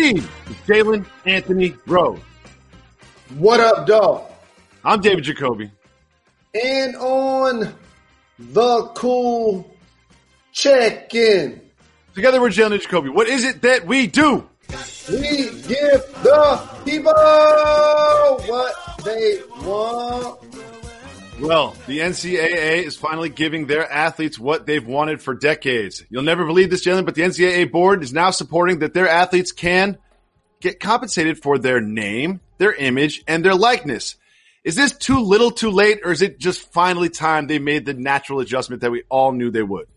He is Jalen Anthony Rose. What up, dog? I'm David Jacoby. And on the cool check-in. Together we're Jalen and Jacoby. What is it that we do? We give the people what they want. Well, the NCAA is finally giving their athletes what they've wanted for decades. You'll never believe this, Jalen, but the NCAA board is now supporting that their athletes can get compensated for their name, their image, and their likeness. Is this too little too late, or is it just finally time they made the natural adjustment that we all knew they would?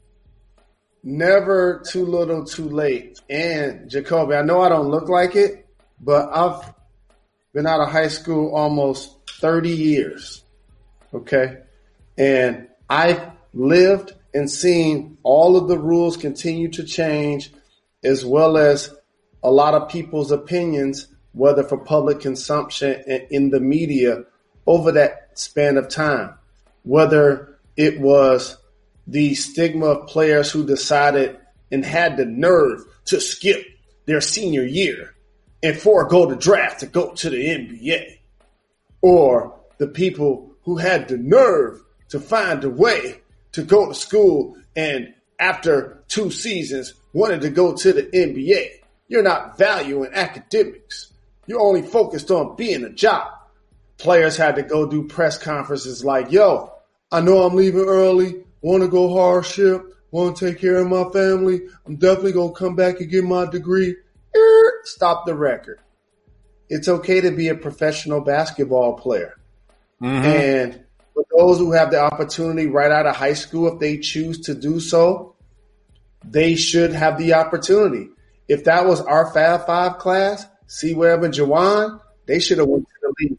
Never too little too late. And Jacoby, I know I don't look like it, but I've been out of high school almost 30 years. Okay. And I've lived and seen all of the rules continue to change, as well as a lot of people's opinions, whether for public consumption and in the media over that span of time, whether it was the stigma of players who decided and had the nerve to skip their senior year and forego the draft to go to the NBA, or the people who had the nerve to find a way to go to school and after 2 seasons wanted to go to the NBA. You're not valuing academics. You're only focused on being a job. Players had to go do press conferences like, yo, I know I'm leaving early, want to go hardship, want to take care of my family. I'm definitely going to come back and get my degree. Stop the record. It's okay to be a professional basketball player. Mm-hmm. And for those who have the opportunity right out of high school, if they choose to do so, they should have the opportunity. If that was our Fab Five class, C-Web and Jawan, they should have went to the league.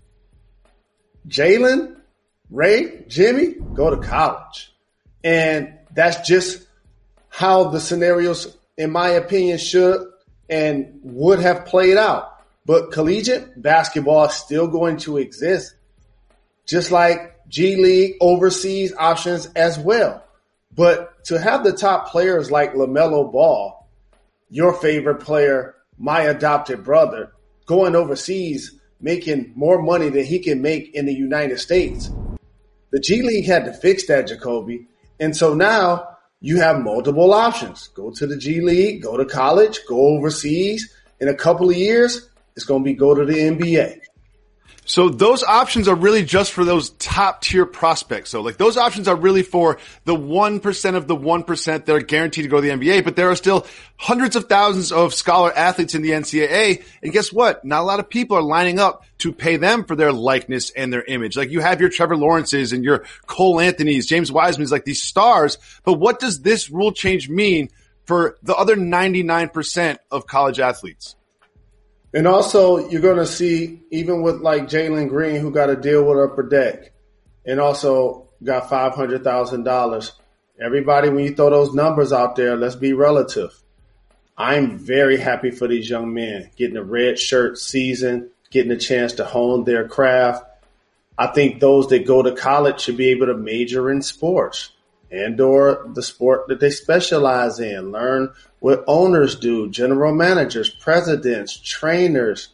Jalen, Ray, Jimmy, go to college. And that's just how the scenarios, in my opinion, should and would have played out. But collegiate basketball is still going to exist, just like G League overseas options as well. But to have the top players like LaMelo Ball, your favorite player, my adopted brother, going overseas, making more money than he can make in the United States, the G League had to fix that, Jacoby. And so now you have multiple options. Go to the G League, go to college, go overseas. In a couple of years, it's going to be go to the NBA. So those options are really just for those top tier prospects. So like those options are really for the 1% of the 1% that are guaranteed to go to the NBA, but there are still hundreds of thousands of scholar athletes in the NCAA. And guess what? Not a lot of people are lining up to pay them for their likeness and their image. Like you have your Trevor Lawrences and your Cole Anthonys, James Wiseman's, like these stars. But what does this rule change mean for the other 99% of college athletes? And also, you're going to see, even with like Jalen Green, who got a deal with Upper Deck and also got $500,000. Everybody, when you throw those numbers out there, let's be relative. I'm very happy for these young men getting a red shirt season, getting a chance to hone their craft. I think those that go to college should be able to major in sports and or the sport that they specialize in, learn what owners do, general managers, presidents, trainers,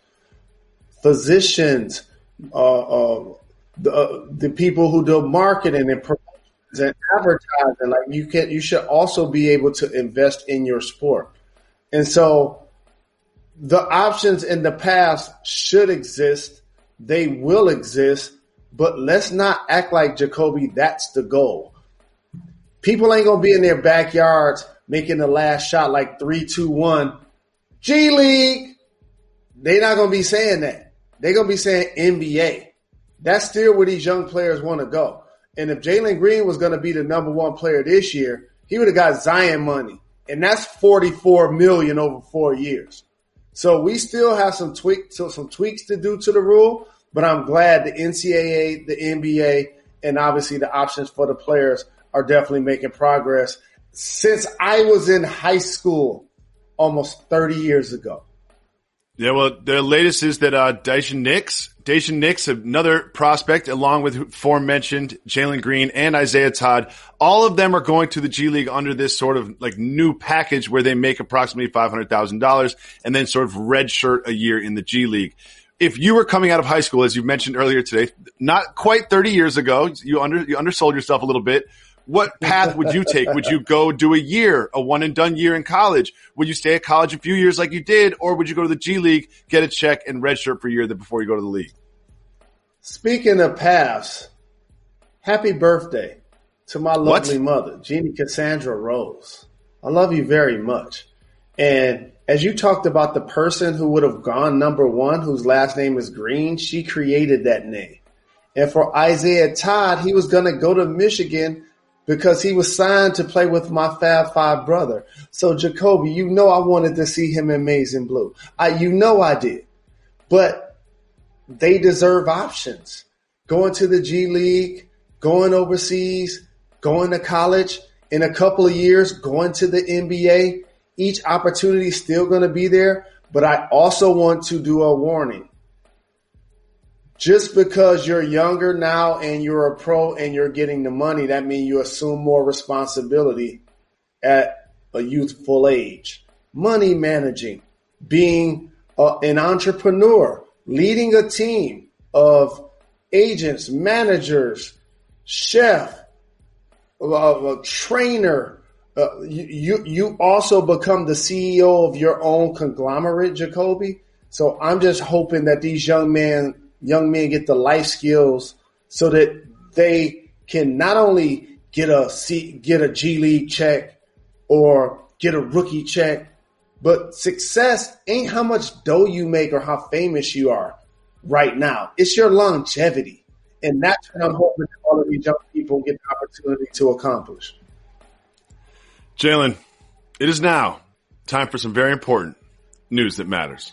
physicians, the people who do marketing and promotions and advertising. Like you should also be able to invest in your sport. And so the options in the past should exist. They will exist, but let's not act like, Jacoby, that's the goal. People ain't going to be in their backyards making the last shot like 3, 2, 1. G League. They're not going to be saying that. They're going to be saying NBA. That's still where these young players want to go. And if Jalen Green was going to be the number 1 player this year, he would have got Zion money. And that's $44 million over 4 years. So we still have some tweaks to do to the rule, but I'm glad the NCAA, the NBA, and obviously the options for the players are definitely making progress since I was in high school almost 30 years ago. Yeah, well, the latest is that Daishen Nix, another prospect, along with aforementioned Jalen Green and Isaiah Todd, all of them are going to the G League under this sort of like new package where they make approximately $500,000 and then sort of redshirt a year in the G League. If you were coming out of high school, as you mentioned earlier today, not quite 30 years ago, you undersold yourself a little bit. What path would you take? Would you go do a year, a one and done year in college? Would you stay at college a few years like you did? Or would you go to the G League, get a check and redshirt for a year before you go to the league? Speaking of paths, happy birthday to my lovely mother, Jeannie Cassandra Rose. I love you very much. And as you talked about the person who would have gone number one, whose last name is Green, she created that name. And for Isaiah Todd, he was going to go to Michigan because he was signed to play with my Fab Five brother. So, Jacoby, you know I wanted to see him in Maize and Blue. I did. But they deserve options. Going to the G League, going overseas, going to college, in a couple of years, going to the NBA. Each opportunity is still going to be there. But I also want to do a warning. Just because you're younger now and you're a pro and you're getting the money, that means you assume more responsibility at a youthful age. Money managing, being an entrepreneur, leading a team of agents, managers, chef, a trainer. You also become the CEO of your own conglomerate, Jacoby. So I'm just hoping that these young men get the life skills so that they can not only get a G League check or get a rookie check, but success ain't how much dough you make or how famous you are right now. It's your longevity. And that's what I'm hoping that all of these young people get the opportunity to accomplish. Jalen, it is now time for some very important news that matters.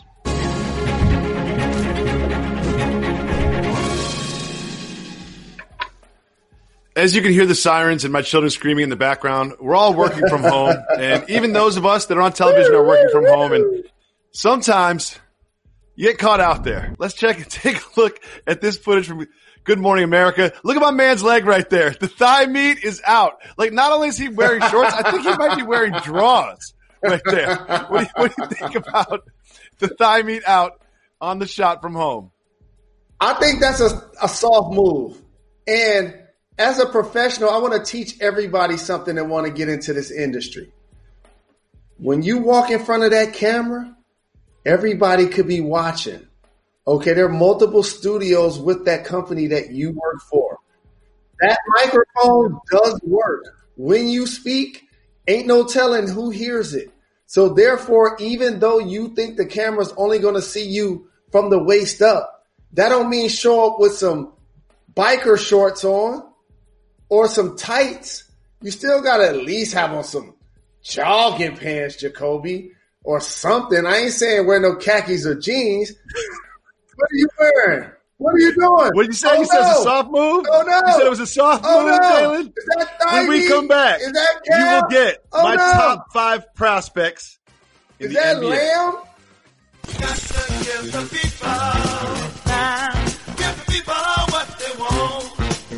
As you can hear the sirens and my children screaming in the background, we're all working from home. And even those of us that are on television are working from home. And sometimes you get caught out there. Let's take a look at this footage from Good Morning America. Look at my man's leg right there. The thigh meat is out. Like, not only is he wearing shorts, I think he might be wearing drawers right there. What do you think about the thigh meat out on the shot from home? I think that's a soft move. And as a professional, I want to teach everybody something that want to get into this industry. When you walk in front of that camera, everybody could be watching. Okay, there are multiple studios with that company that you work for. That microphone does work. When you speak, ain't no telling who hears it. So therefore, even though you think the camera's only going to see you from the waist up, that don't mean show up with some biker shorts on or some tights. You still got to at least have on some jogging pants, Jacoby, or something. I ain't saying wear no khakis or jeans. What are you wearing? What are you doing? What did you say? You said it was a soft move? Oh, no. You said it was a soft move, Jalen? Is that when we come back, is that you will get my top 5 prospects in is the that NBA. Lamb? Got to give the people time. Give the people what they want.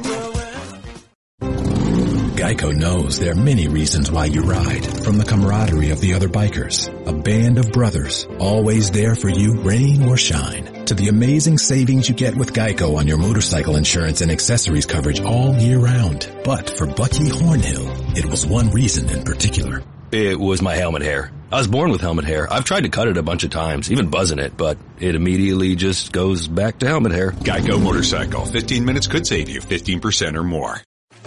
Geico knows there are many reasons why you ride. From the camaraderie of the other bikers, a band of brothers, always there for you, rain or shine, to the amazing savings you get with Geico on your motorcycle insurance and accessories coverage all year round. But for Bucky Hornhill, it was one reason in particular. It was my helmet hair. I was born with helmet hair. I've tried to cut it a bunch of times, even buzzing it, but it immediately just goes back to helmet hair. Geico Motorcycle. 15 minutes could save you 15% or more.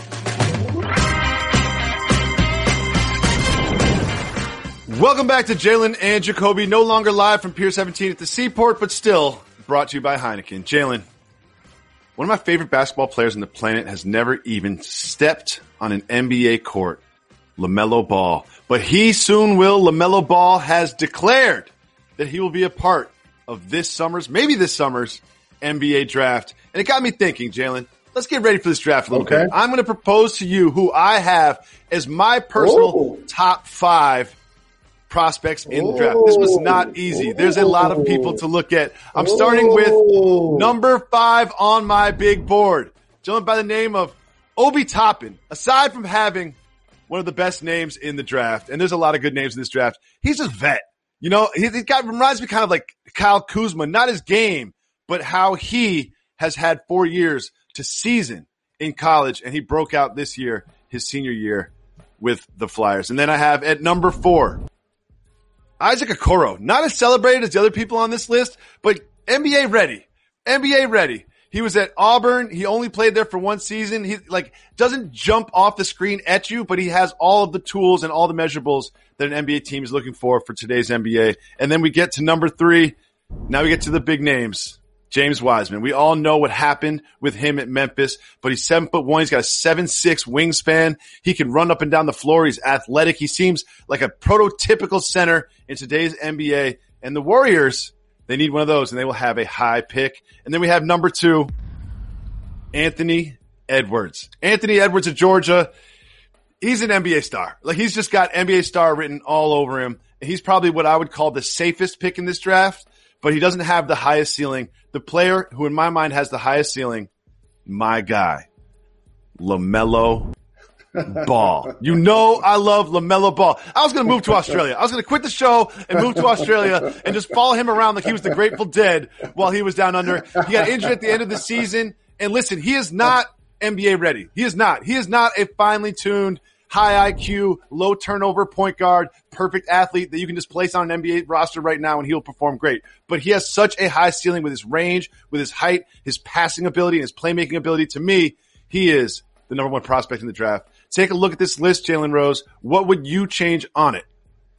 Welcome back to Jalen and Jacoby, no longer live from Pier 17 at the Seaport, but still brought to you by Heineken. Jalen, one of my favorite basketball players on the planet has never even stepped on an NBA court, LaMelo Ball. But he soon will. LaMelo Ball has declared that he will be a part of this summer's NBA draft. And it got me thinking, Jalen, let's get ready for this draft a little bit. I'm going to propose to you who I have as my personal top 5 prospects in the draft. This was not easy. There's a lot of people to look at. I'm starting with number 5 on my big board. Gentleman by the name of Obi Toppin. Aside from having one of the best names in the draft, and there's a lot of good names in this draft, he's a vet. You know, he reminds me kind of like Kyle Kuzma, not his game, but how he has had 4 years to season in college, and he broke out this year, his senior year, with the Flyers. And then I have at number 4, Isaac Okoro. Not as celebrated as the other people on this list, but NBA ready. NBA ready. He was at Auburn. He only played there for 1 season. He doesn't jump off the screen at you, but he has all of the tools and all the measurables that an NBA team is looking for today's NBA. And then we get to number 3. Now we get to the big names. James Wiseman. We all know what happened with him at Memphis, but he's 7'1". He's got a 7'6" wingspan. He can run up and down the floor. He's athletic. He seems like a prototypical center in today's NBA. And the Warriors, they need one of those, and they will have a high pick. And then we have number 2, Anthony Edwards. Anthony Edwards of Georgia. He's an NBA star. Like, he's just got NBA star written all over him. He's probably what I would call the safest pick in this draft, but he doesn't have the highest ceiling. The player who in my mind has the highest ceiling, my guy, LaMelo Ball. You know I love LaMelo Ball. I was going to move to Australia. I was going to quit the show and move to Australia and just follow him around like he was the Grateful Dead while he was down under. He got injured at the end of the season. And listen, he is not NBA ready. He is not. He is not a finely tuned, high IQ, low turnover point guard, perfect athlete that you can just place on an NBA roster right now and he'll perform great. But he has such a high ceiling with his range, with his height, his passing ability, and his playmaking ability. To me, he is the number 1 prospect in the draft. Take a look at this list, Jalen Rose. What would you change on it?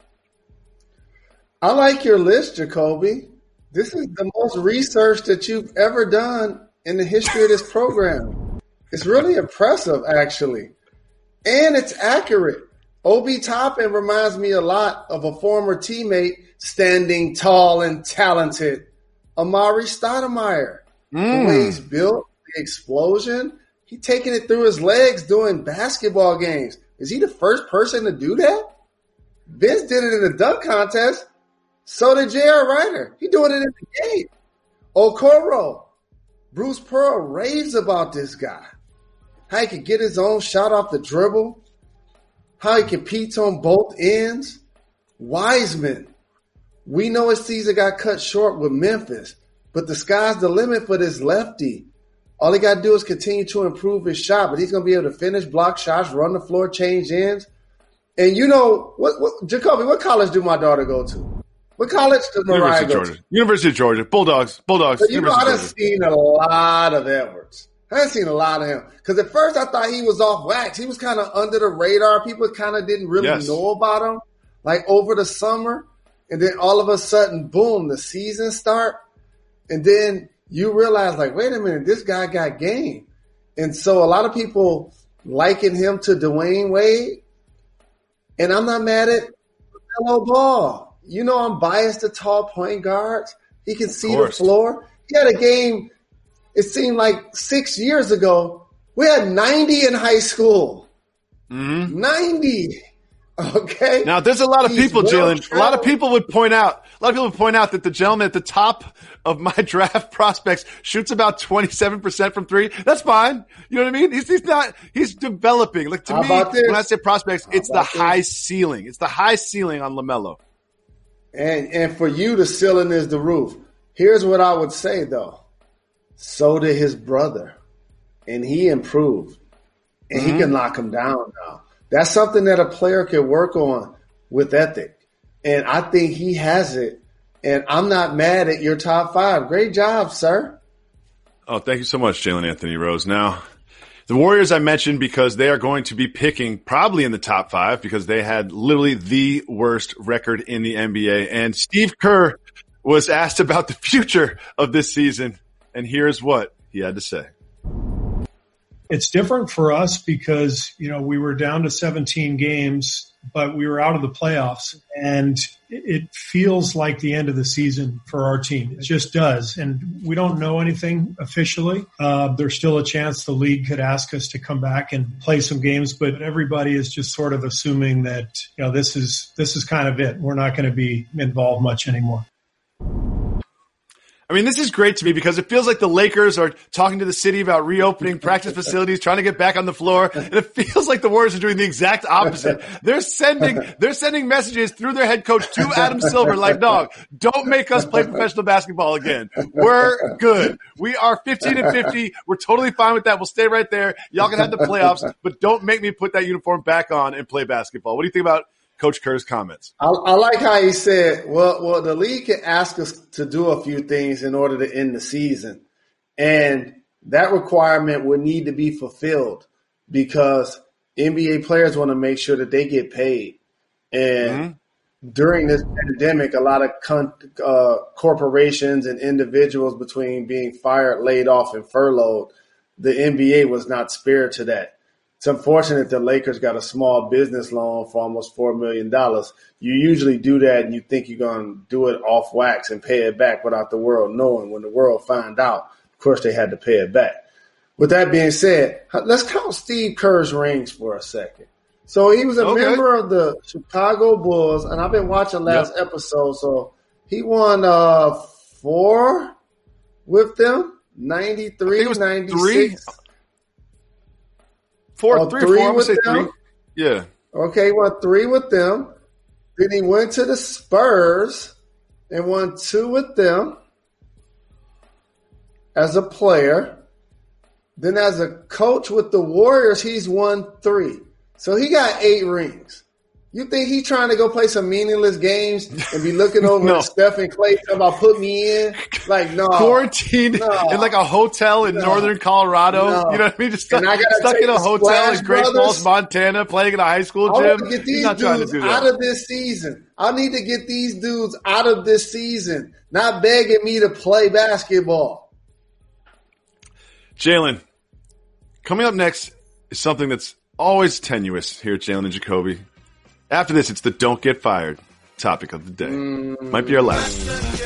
I like your list, Jacoby. This is the most research that you've ever done in the history of this program. It's really impressive, actually. And it's accurate. Obi Toppin reminds me a lot of a former teammate standing tall and talented, Amari Stoudemire. The way he's built, the explosion, he taking it through his legs doing basketball games. Is he the first person to do that? Vince did it in the dunk contest. So did J.R. Ryder. He doing it in the game. Okoro. Bruce Pearl raves about this guy. How he can get his own shot off the dribble. How he competes on both ends. Wiseman. We know his season got cut short with Memphis, but the sky's the limit for this lefty. All he got to do is continue to improve his shot, but he's going to be able to finish block shots, run the floor, change ends. And you know, Jacoby, what college do my daughter go to? What college does Mariah go to? University of Georgia. Bulldogs. So you know, I done seen a lot of Edwards. I done seen a lot of him. Because at first I thought he was off wax. He was kind of under the radar. People kind of didn't really know about him. Like over the summer. And then all of a sudden, boom, the season start. And then you realize, like, wait a minute, this guy got game. And so a lot of people liken him to Dwayne Wade. And I'm not mad at LaMelo Ball. You know I'm biased to tall point guards. He can see the floor. He had a game, it seemed like 6 years ago. We had 90 in high school. 90. Okay. Now there's a lot of people, Jalen. A lot of people would point out that the gentleman at the top of my draft prospects shoots about 27% from 3. That's fine. You know what I mean? He's developing. Like, to me, when I say prospects, it's the high ceiling. It's the high ceiling on LaMelo. And for you, the ceiling is the roof. Here's what I would say, though. So did his brother. And he improved. And he can knock him down now. That's something that a player can work on with ethic. And I think he has it. And I'm not mad at your top 5. Great job, sir. Oh, thank you so much, Jalen Anthony Rose. Now, the Warriors I mentioned because they are going to be picking probably in the top 5 because they had literally the worst record in the NBA. And Steve Kerr was asked about the future of this season. And here's what he had to say. It's different for us because, we were down to 17 games, but we were out of the playoffs, and it feels like the end of the season for our team. It just does. And we don't know anything officially. There's still a chance the league could ask us to come back and play some games, but everybody is just sort of assuming that, this is kind of it. We're not going to be involved much anymore. I mean, this is great to me because it feels like the Lakers are talking to the city about reopening practice facilities, trying to get back on the floor. And it feels like the Warriors are doing the exact opposite. They're sending messages through their head coach to Adam Silver like, dog, don't make us play professional basketball again. We're good. We are 15-50. We're totally fine with that. We'll stay right there. Y'all can have the playoffs, but don't make me put that uniform back on and play basketball. What do you think about Coach Kerr's comments? I like how he said, well, the league can ask us to do a few things in order to end the season. And that requirement would need to be fulfilled because NBA players want to make sure that they get paid. And during this pandemic, a lot of corporations and individuals, between being fired, laid off, and furloughed, the NBA was not spared to that. It's unfortunate the Lakers got a small business loan for almost $4 million. You usually do that and you think you're going to do it off wax and pay it back without the world knowing. When the world found out, of course, they had to pay it back. With that being said, let's count Steve Kerr's rings for a second. So he was a member of the Chicago Bulls, and I've been watching last episode. So he won 4 with them, 93, 96. 3 I would say 3. Yeah. Okay, he won 3 with them. Then he went to the Spurs and won 2 with them as a player. Then as a coach with the Warriors, he's won 3. So he got 8 rings. You think he's trying to go play some meaningless games and be looking over at Steph and Clay talking about put me in? Like, no. Quarantined in like a hotel in northern Colorado. No. You know what I mean? Just stuck in a hotel in Great Falls, Montana, playing in a high school gym. I want to get these dudes out of this season. I need to get these dudes out of this season, not begging me to play basketball. Jalen, coming up next is something that's always tenuous here at Jalen and Jacoby. After this, it's the don't get fired topic of the day. Might be our last.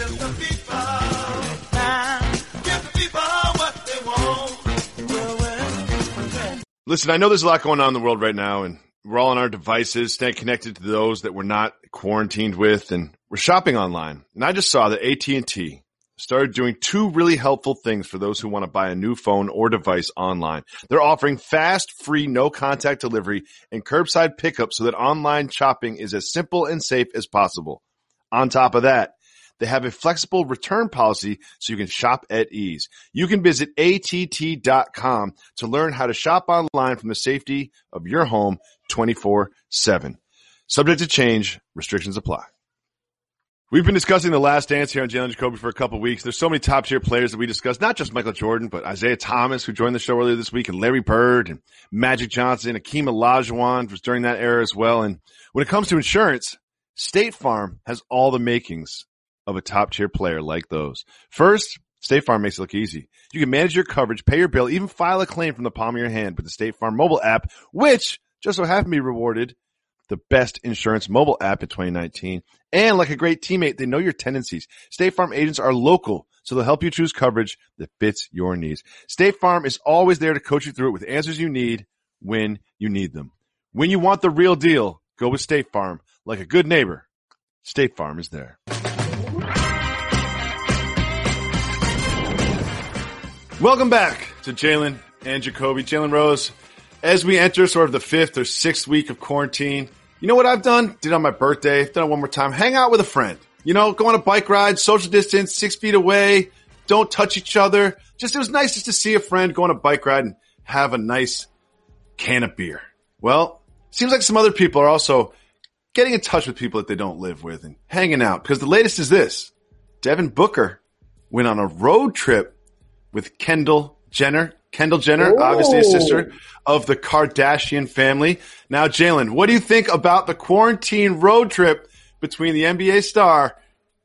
Listen, I know there's a lot going on in the world right now, and we're all on our devices, staying connected to those that we're not quarantined with, and we're shopping online. And I just saw that AT&T started doing 2 really helpful things for those who want to buy a new phone or device online. They're offering fast, free, no-contact delivery and curbside pickup so that online shopping is as simple and safe as possible. On top of that, they have a flexible return policy so you can shop at ease. You can visit att.com to learn how to shop online from the safety of your home 24/7. Subject to change. Restrictions apply. We've been discussing The Last Dance here on Jalen Jacoby for a couple of weeks. There's so many top-tier players that we discussed, not just Michael Jordan, but Isaiah Thomas, who joined the show earlier this week, and Larry Bird, and Magic Johnson, Akeem Olajuwon was during that era as well. And when it comes to insurance, State Farm has all the makings of a top-tier player like those. First, State Farm makes it look easy. You can manage your coverage, pay your bill, even file a claim from the palm of your hand with the State Farm mobile app, which just so happened to be rewarded the best insurance mobile app in 2019. And like a great teammate, they know your tendencies. State Farm agents are local, so they'll help you choose coverage that fits your needs. State Farm is always there to coach you through it with answers you need when you need them. When you want the real deal, go with State Farm. Like a good neighbor, State Farm is there. Welcome back to Jalen and Jacoby. Jalen Rose, as we enter sort of the 5th or 6th week of quarantine, you know what I've done? Did it on my birthday. Done it one more time. Hang out with a friend. You know, go on a bike ride, social distance, 6 feet away. Don't touch each other. It was nice just to see a friend go on a bike ride and have a nice can of beer. Well, seems like some other people are also getting in touch with people that they don't live with and hanging out. Because the latest is this. Devin Booker went on a road trip with Kendall Jenner. Kendall Jenner, obviously a sister of the Kardashian family. Now, Jalen, what do you think about the quarantine road trip between the NBA star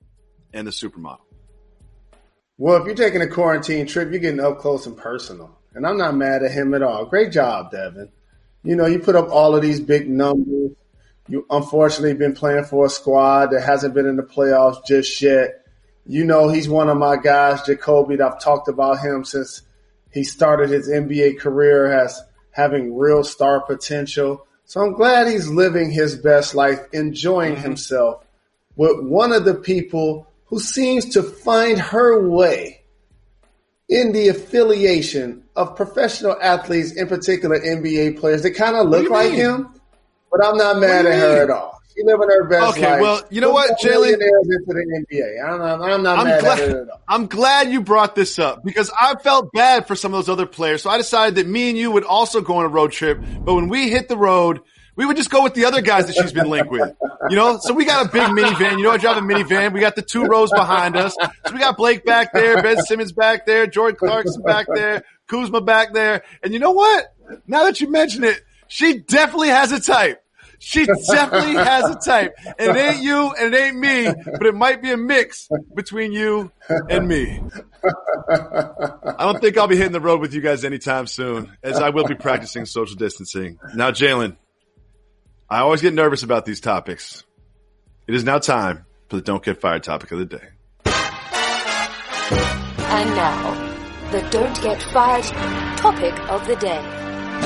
and the supermodel? Well, if you're taking a quarantine trip, you're getting up close and personal. and I'm not mad at him at all. Great job, Devin. You know, you put up all of these big numbers. You unfortunately been playing for a squad that hasn't been in the playoffs just yet. You know, he's one of my guys, Jacoby. I've talked about him since he started his NBA career as having real star potential. So I'm glad he's living his best life, enjoying himself with one of the people who seems to find her way in the affiliation of professional athletes, in particular NBA players that kind of look like him. But I'm not mad at her at all. She living her best life. Okay, well, you know what, Jalen? Into the NBA. I'm not mad at her at all. I'm glad you brought this up because I felt bad for some of those other players. So I decided that me and you would also go on a road trip. But when we hit the road, we would just go with the other guys that she's been linked with. You know, so we got a big minivan. You know, I drive a minivan. We got the 2 rows behind us. So we got Blake back there, Ben Simmons back there, Jordan Clarkson back there, Kuzma back there. And you know what? Now that you mention it, she definitely has a type. She definitely has a type. And it ain't you and it ain't me, but it might be a mix between you and me. I don't think I'll be hitting the road with you guys anytime soon, as I will be practicing social distancing. Now, Jalen, I always get nervous about these topics. It is now time for the Don't Get Fired topic of the day. And now, the Don't Get Fired topic of the day.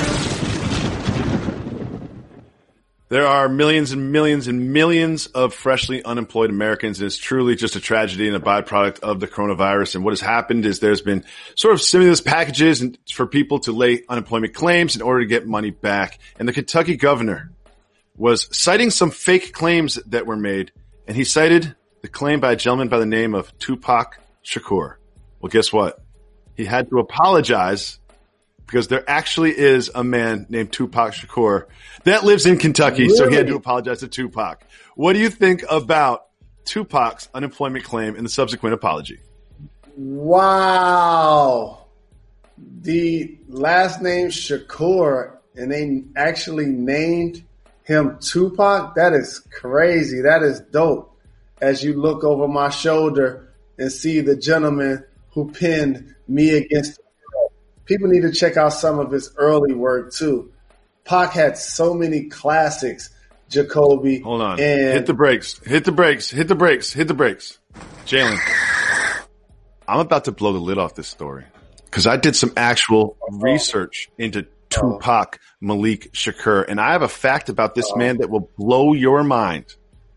There are millions and millions and millions of freshly unemployed Americans, and it's truly just a tragedy and a byproduct of the coronavirus. And what has happened is there's been sort of stimulus packages for people to lay unemployment claims in order to get money back. And the Kentucky governor was citing some fake claims that were made, and he cited the claim by a gentleman by the name of Tupac Shakur. Well, guess what? He had to apologize because there actually is a man named Tupac Shakur that lives in Kentucky, really? So he had to apologize to Tupac. What do you think about Tupac's unemployment claim and the subsequent apology? Wow. The last name Shakur, and they actually named him Tupac? That is crazy. That is dope. As you look over my shoulder and see the gentleman who pinned Me Against the World. People need to check out some of his early work too. Pac had so many classics, Jacoby. Hold on. Hit the brakes. Hit the brakes. Hit the brakes. Hit the brakes. Jalen, I'm about to blow the lid off this story because I did some actual research into Tupac Malik Shakur, and I have a fact about this man that will blow your mind.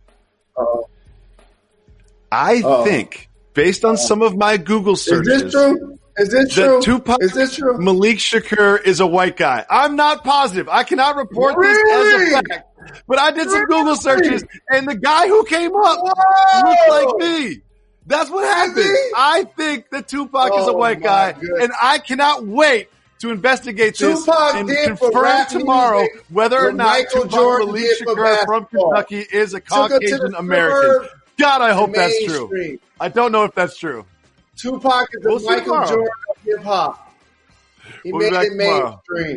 I think, based on some of my Google searches, is this true? Is this true? Tupac is this true? Malik Shakur is a white guy. I'm not positive. I cannot report this as a fact. But I did some Google searches, and the guy who came up looked like me. That's what happened. I think that Tupac is a white guy, and I cannot wait to investigate this and confirm tomorrow whether or not Tupac Malik Shakur from Kentucky is a Caucasian American. God, I hope that's true. I don't know if that's true. Tupac is the Michael Jordan of hip hop. He made it mainstream.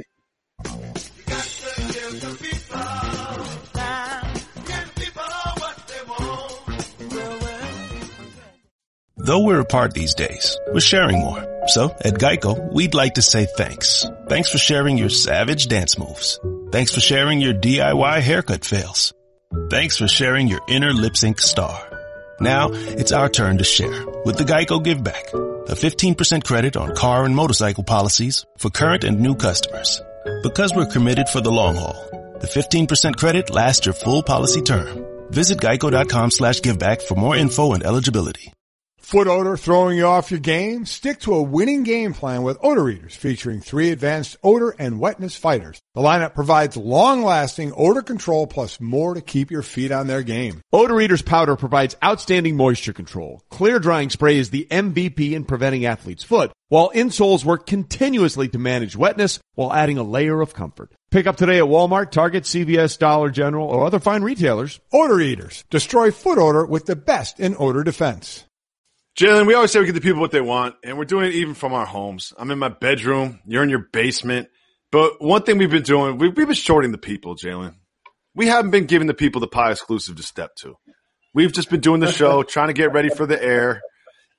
Though we're apart these days, we're sharing more. So at Geico, we'd like to say thanks. Thanks for sharing your savage dance moves. Thanks for sharing your DIY haircut fails. Thanks for sharing your inner lip sync star. Now it's our turn to share with the Geico Give Back, a 15% credit on car and motorcycle policies for current and new customers. Because we're committed for the long haul, the 15% credit lasts your full policy term. Visit geico.com/giveback for more info and eligibility. Foot odor throwing you off your game? Stick to a winning game plan with Odor Eaters, featuring 3 advanced odor and wetness fighters. The lineup provides long-lasting odor control plus more to keep your feet on their game. Odor Eaters powder provides outstanding moisture control. Clear drying spray is the MVP in preventing athlete's foot, while insoles work continuously to manage wetness while adding a layer of comfort. Pick up today at Walmart, Target, CVS, Dollar General, or other fine retailers. Odor Eaters. Destroy foot odor with the best in odor defense. Jalen, we always say we give the people what they want, and we're doing it even from our homes. I'm in my bedroom. You're in your basement. But one thing we've been doing, we've been shorting the people, Jalen. We haven't been giving the people the pie exclusive to step to. We've just been doing the show, trying to get ready for the air.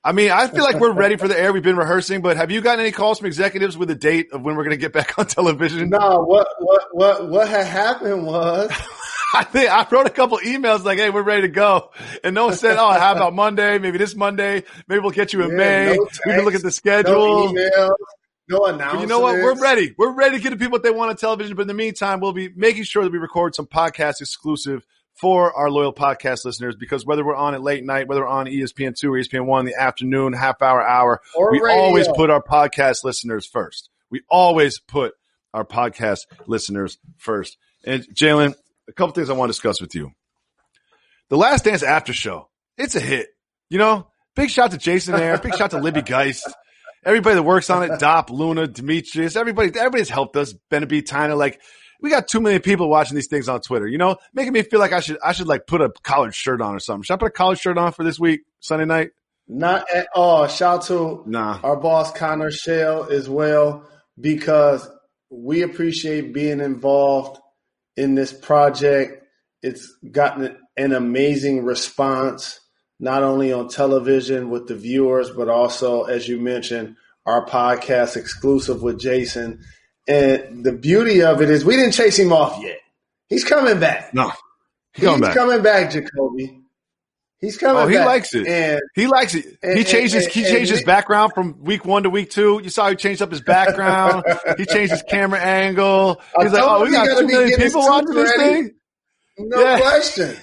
I mean, I feel like we're ready for the air. We've been rehearsing, but have you gotten any calls from executives with a date of when we're going to get back on television? No, what had happened was I wrote a couple emails like, hey, we're ready to go. And no one said, oh, how about Monday? Maybe this Monday. Maybe we'll get you in May. No text, we can look at the schedule. No emails, no announcements. But you know what? We're ready. We're ready to get the people what they want on television. But in the meantime, we'll be making sure that we record some podcast exclusive for our loyal podcast listeners, because whether we're on at late night, whether we're on ESPN2 or ESPN1 in the afternoon, half hour, or we radio. always put our podcast listeners first. We always put our podcast listeners first. And Jalen, a couple things I want to discuss with you. The Last Dance after show, it's a hit. You know, big shout to Jason there. Big shout to Libby Geist. Everybody that works on it, Dop, Luna, Demetrius, everybody's helped us. Benabi, Tina, like, we got 2 million people watching these things on Twitter, you know, making me feel like I should like put a collared shirt on or something. Should I put a collared shirt on for this week, Sunday night? Not at all. Shout to our boss, Connor Shell, as well, because we appreciate being involved in this project. It's gotten an amazing response, not only on television with the viewers, but also, as you mentioned, our podcast exclusive with Jason. And the beauty of it is we didn't chase him off yet. He's coming back. No, he's coming back, Jacoby. He's coming back. Oh, he likes it. And he likes it. He changed his background from week 1 to week 2. You saw he changed up his background. He changed his camera angle. He's like, oh, we got 2 million people watching this thing? No question.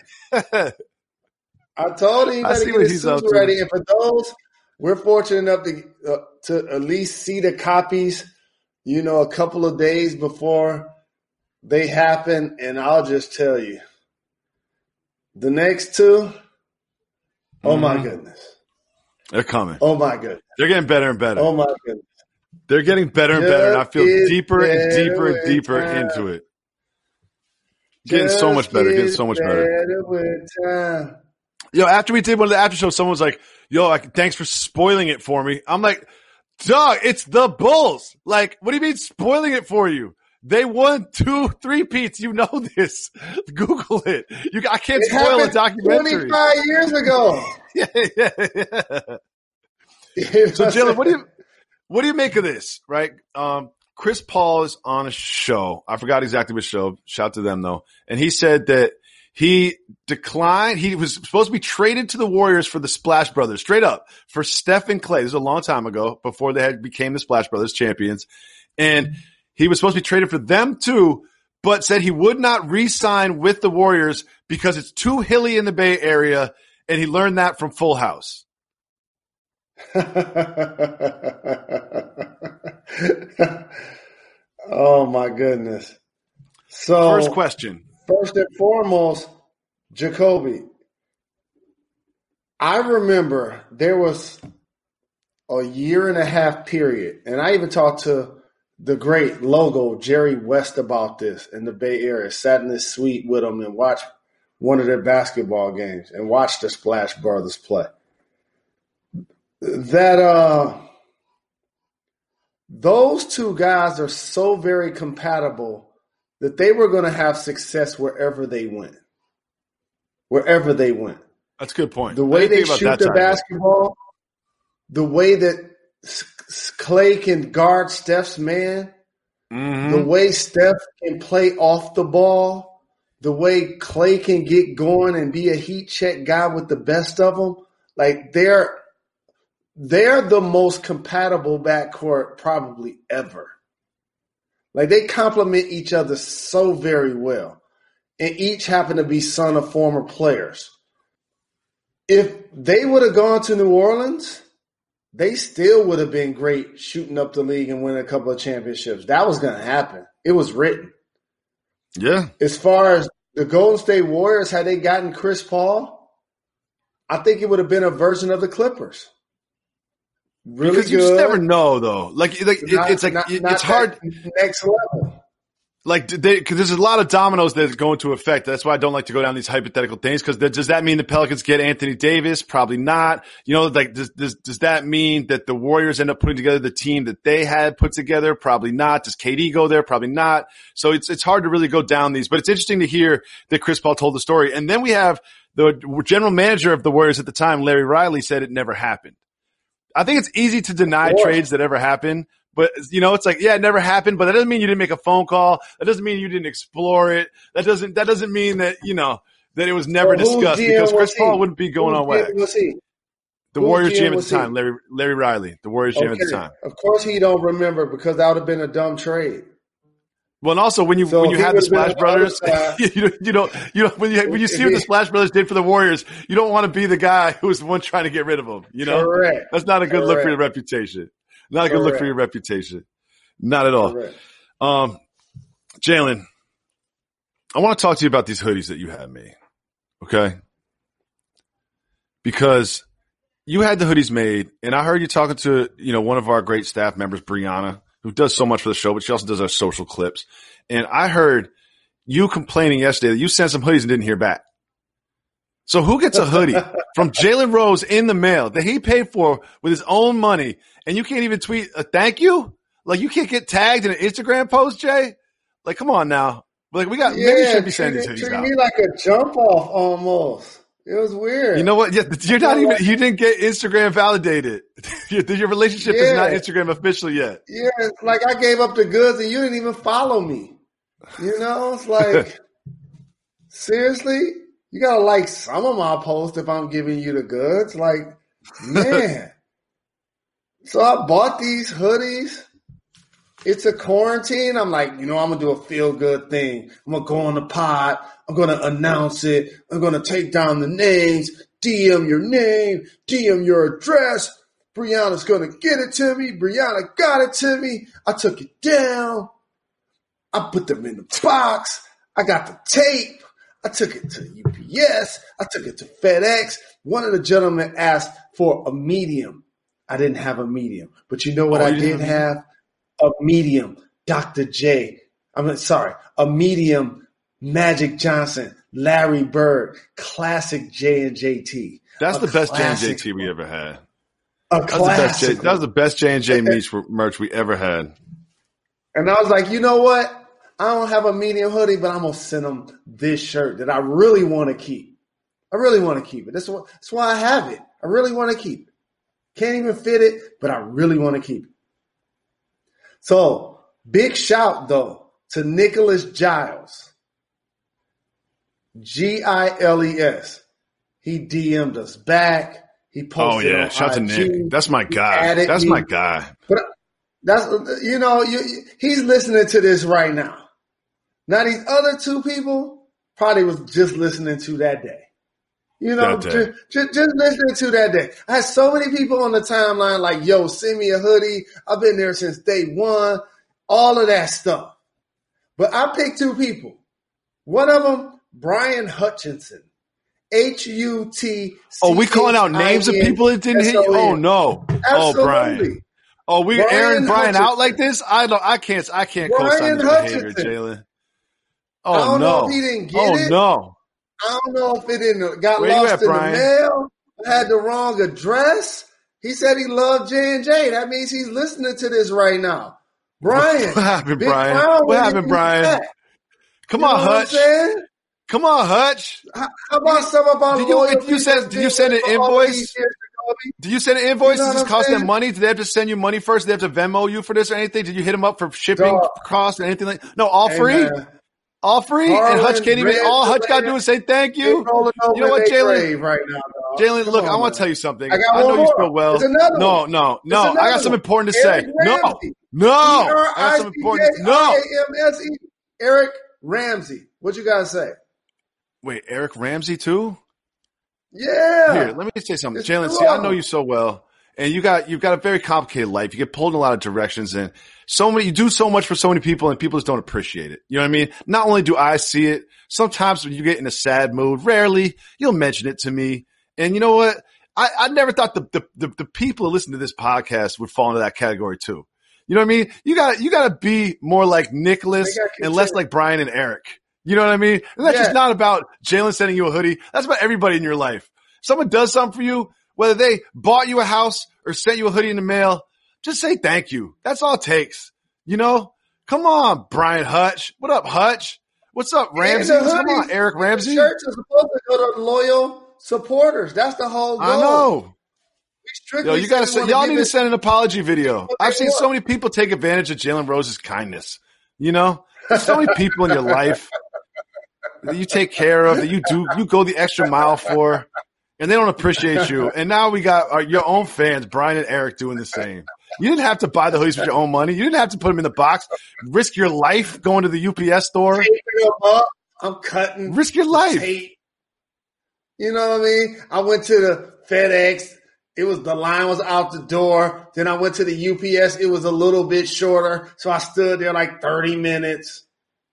I told him he got to get his suits ready. And for those, we're fortunate enough to at least see the copies, you know, a couple of days before they happen. And I'll just tell you, the next 2, oh my goodness. They're coming. Oh my goodness. They're getting better and better. Oh my goodness. They're getting better and better. And I feel deeper and deeper and deeper into it. Getting so much better. Getting so much better. Yo, after we did one of the after shows, someone was like, yo, thanks for spoiling it for me. I'm like, dog, it's the Bulls. Like, what do you mean spoiling it for you? They won 2 3-peats. You know this. Google it. I can't spoil a documentary. 25 years ago. Yeah. So, Jalen, what do you make of this? Right? Chris Paul is on a show. I forgot exactly which show. Shout to them though. And he said that he declined. He was supposed to be traded to the Warriors for the Splash Brothers, straight up, for Steph and Clay. This was a long time ago, before they became the Splash Brothers champions. And he was supposed to be traded for them too, but said he would not re-sign with the Warriors because it's too hilly in the Bay Area, and he learned that from Full House. Oh my goodness. So first question. First and foremost, Jacoby, I remember there was a 1.5 year period, and I even talked to the great Logo, Jerry West, about this in the Bay Area, sat in his suite with him and watched one of their basketball games and watched the Splash Brothers play. That those 2 guys are so very compatible that they were going to have success wherever they went. Wherever they went. That's a good point. The way they shoot the basketball, the way that Clay can guard Steph's man, the way Steph can play off the ball, the way Clay can get going and be a heat check guy with the best of them. Like they're the most compatible backcourt probably ever. Like they complement each other so very well. And each happen to be son of former players. If they would have gone to New Orleans, they still would have been great shooting up the league and winning a couple of championships. That was going to happen. It was written. Yeah. As far as the Golden State Warriors, had they gotten Chris Paul, I think it would have been a version of the Clippers. Really because you good. just never know, though. It's hard. Next level. Like, because there's a lot of dominoes that go into effect. That's why I don't like to go down these hypothetical things. Because does that mean the Pelicans get Anthony Davis? Probably not. You know, like, does that mean that the Warriors end up putting together the team that they had put together? Probably not. Does KD go there? Probably not. So it's hard to really go down these. But it's interesting to hear that Chris Paul told the story. And then we have the general manager of the Warriors at the time, Larry Riley, said it never happened. I think it's easy to deny Sure. trades that ever happen. But, you know, it's like, yeah, it never happened, but that doesn't mean you didn't make a phone call. That doesn't mean you didn't explore it. That doesn't mean that, you know, that it was never So whose discussed, GM because was Chris he? Paul wouldn't be going Whose on wax. GM was he? The Whose Warriors GM GM at the was he? time, Larry Riley, the Warriors GM at the time. Of course he don't remember, because that would have been a dumb trade. Well, and also when you So when you he have the would've been Splash on the other Brothers, side. you don't when you see what the Splash Brothers did for the Warriors, you don't want to be the guy who was the one trying to get rid of them. You know, Correct. That's not a good look for your Correct. reputation. Not a good look for your reputation. Not at all. Correct. Jalen, I want to talk to you about these hoodies that you had made. Okay, because you had the hoodies made, and I heard you talking to, you know, one of our great staff members, Brianna, who does so much for the show, but she also does our social clips. And I heard you complaining yesterday that you sent some hoodies and didn't hear back. So who gets a hoodie from Jalen Rose in the mail that he paid for with his own money, and you can't even tweet a thank you? Like, you can't get tagged in an Instagram post, Jay? Like, come on now. Like, maybe you should be sending these hoodies treat out. me like a jump off almost. It was weird. You know what? Yeah, you didn't get Instagram validated. Your relationship is not Instagram official yet. Yeah, it's like I gave up the goods and you didn't even follow me. You know, it's like, seriously? You got to like some of my posts if I'm giving you the goods. Like, man. So I bought these hoodies. It's a quarantine. I'm like, you know, I'm going to do a feel-good thing. I'm going to go on the pod. I'm going to announce it. I'm going to take down the names, DM your name, DM your address. Brianna's going to get it to me. Brianna got it to me. I took it down. I put them in the box. I got the tape. I took it to UPS. I took it to FedEx. One of the gentlemen asked for a medium. I didn't have a medium. But you know what I did have? A medium, Dr. J. A medium, Magic Johnson, Larry Bird, classic J and JT. That's the best J and JT we ever had. That was the best J and J merch we ever had. And I was like, you know what? I don't have a medium hoodie, but I'm gonna send them this shirt that I really want to keep. I really want to keep it. That's why I have it. I really want to keep it. Can't even fit it, but I really want to keep it. So, big shout, though, to Nicholas Giles. Giles. He DM'd us back. He posted on shout IG. to Nick. That's my guy. That's my guy. But he's listening to this right now. Now, these other two people probably was just listening to that day. You know, just listening to that day. I had so many people on the timeline like, yo, send me a hoodie. I've been there since day one. All of that stuff. But I picked two people. One of them, Brian Hutchinson. Hutchinson. Oh, we calling out names of people that didn't hit you? Oh, no. Absolutely. Oh, Brian. Oh, we airing Brian out like this? I can't co-sign this behavior, Jalen. Oh, I don't no. know if he didn't get it. Oh, no. I don't know if it didn't got Where lost you at, in Brian? the mail. Had the wrong address. He said he loved J&J. That means he's listening to this right now. Brian. What happened, Big Brian? Crown, What happened, Brian? Come on, Hutch. Come on, Hutch. How about some of our Did you send an invoice? Did you send an invoice? Does this cost them money? Did they have to send you money first? Did they have to Venmo you for this or anything? Did you hit them up for shipping costs or anything like? No, all free. All free, and Hutch can't even. All Hutch got to do is say thank you. You know what, Jalen? Right now, Jalen, look, I want to tell you something. I know you so well. No. I got something important to say. No. I got something important. Eric Ramsey. What you gotta say? Wait, Eric Ramsey too? Yeah. Here, let me say something, Jalen. See, I know you so well, and you've got a very complicated life. You get pulled in a lot of directions, and you do so much for so many people, and people just don't appreciate it. You know what I mean? Not only do I see it, sometimes when you get in a sad mood, rarely you'll mention it to me. And you know what? I never thought the people who listen to this podcast would fall into that category too. You know what I mean? You gotta be more like Nicholas and less like Brian and Eric. You know what I mean? And that's just not about Jalen sending you a hoodie. That's about everybody in your life. Someone does something for you, whether they bought you a house or sent you a hoodie in the mail, just say thank you. That's all it takes. You know? Come on, Brian Hutch. What up, Hutch? What's up, Ramsey? Come on, Eric Ramsey. The shirts are supposed to go to loyal supporters. That's the whole goal. I know. We strictly. you gotta say, y'all need to send an apology video. I've seen so many people take advantage of Jalen Rose's kindness. You know, there's so many people in your life that you take care of, that you go the extra mile for, and they don't appreciate you. And now we got your own fans, Brian and Eric, doing the same. You didn't have to buy the hoodies with your own money. You didn't have to put them in the box, risk your life going to the UPS store. I'm cutting. Risk your life. Tape. You know what I mean? I went to the FedEx. The line was out the door. Then I went to the UPS. It was a little bit shorter. So I stood there like 30 minutes.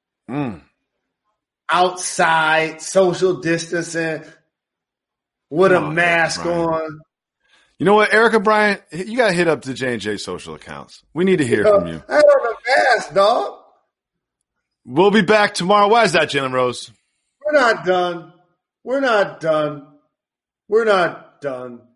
Outside, social distancing, with a mask on. You know what, Erica Bryant, you got to hit up the J&J social accounts. We need to hear from you. I had on a mask, dog. We'll be back tomorrow. Why is that, Jalen Rose? We're not done. We're not done. We're not done.